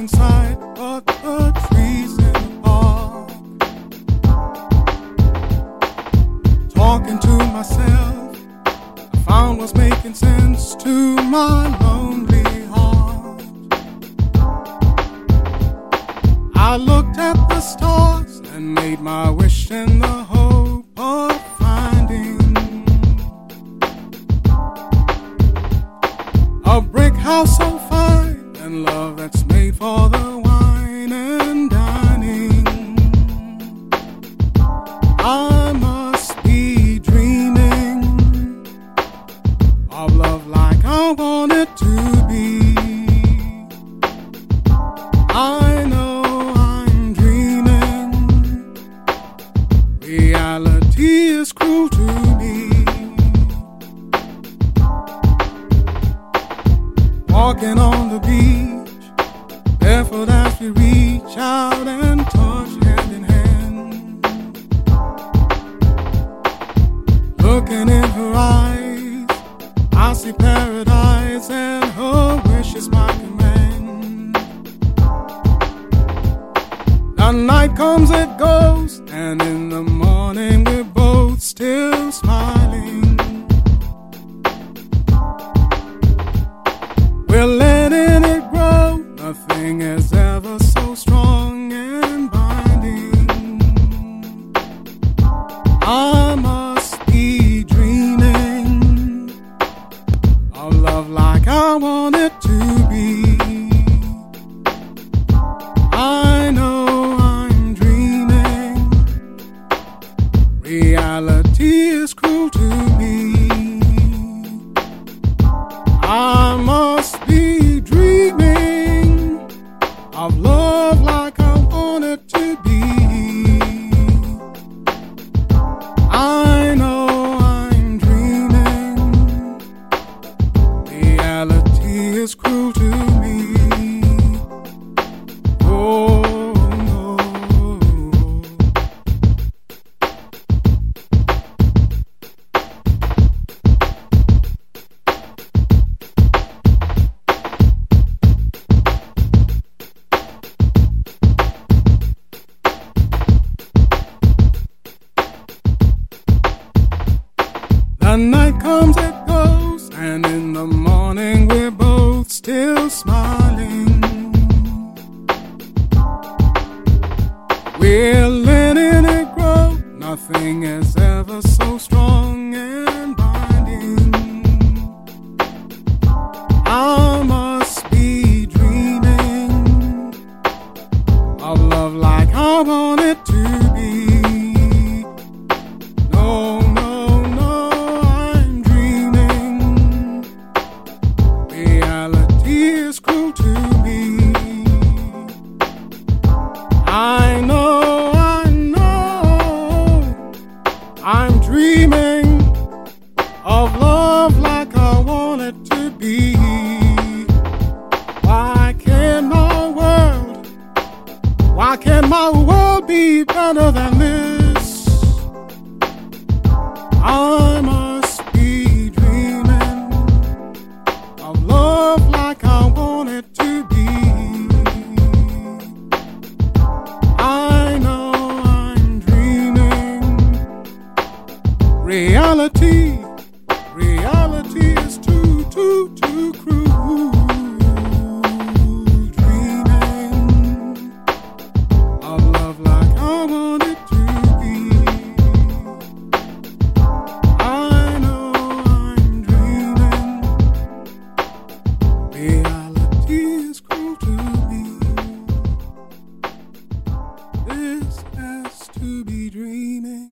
inside but the trees in the park. Talking to myself, I found what's making sense to my lonely heart. I looked at the stars and made my wish in the hope of finding a brick house so fine and love that's made for the wine and dining. I must be dreaming of love like I want it to be. I know I'm dreaming. Reality is cruel to me. Walking on the beach, barefoot as we reach out and touch hand in hand. Looking in her eyes, I see paradise, and her wish is my command. The night comes, it goes, and in the morning we're both still smiling. We're letting it grow, nothing is ever so strong and binding. I must be dreaming of love like I want it to be. I know I'm dreaming. Reality is cruel to me. I must be dreaming of love like I want it to be. I know I'm dreaming. Reality is cruel to me. Oh no. The night comes, it goes, and in the morning we're both still smiling. We're letting it grow, nothing is ever so strong and binding. I must be dreaming of love like I want it to be. No, no, no, I'm dreaming. Reality is cruel to me. I know I'm dreaming of love like I want it to be. Why can't my world be better than this? I must be dreaming of love like I want it to be. I know I'm dreaming. Reality